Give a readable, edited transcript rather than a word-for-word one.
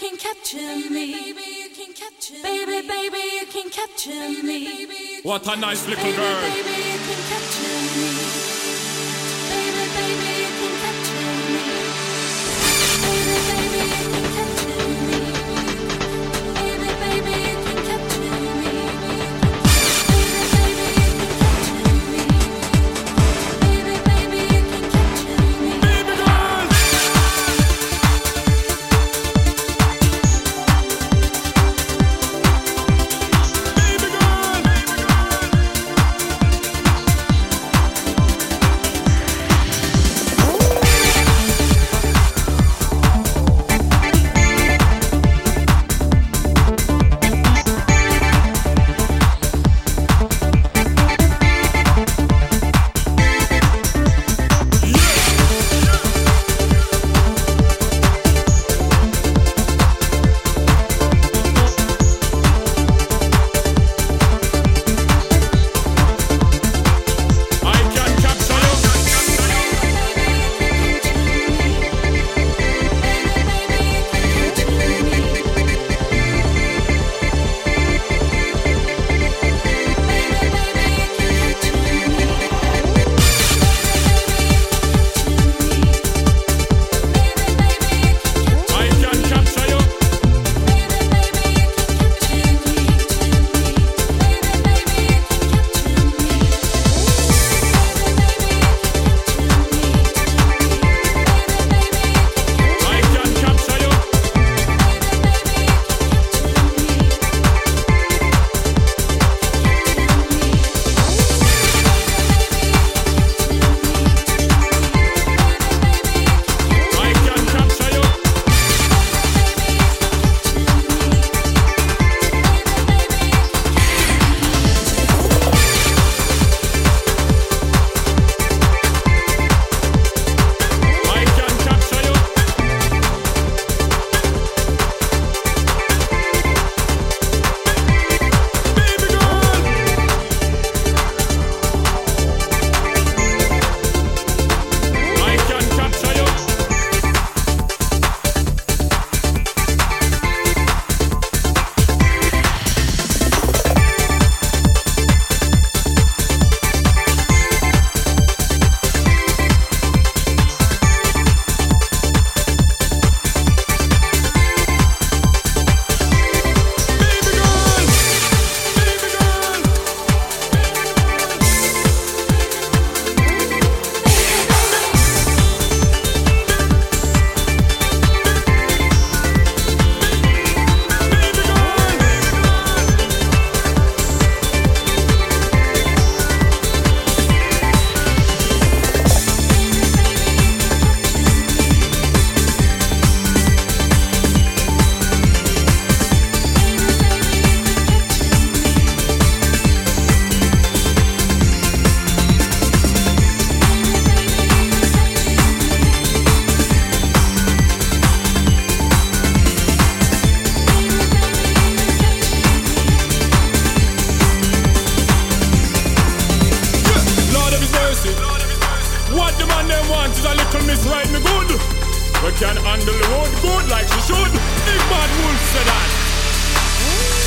can capture me. Baby, you can capture me. Baby, you can capture me. What a nice little girl. Baby, you can capture me. Baby, you can capture me. Baby, you can capture me. Baby, you can capture me. Baby, you can capture me. Baby girl. Baby girl. I can capture I can capture you. I can capture you. I can capture you. I can capture you. Baby girl. I can capture you. Baby girl. Baby girl. Baby girl. Lord of His mercy. What the man them want is a little miss ride me good. We can handle the road good like she should. Big bad wolf said that.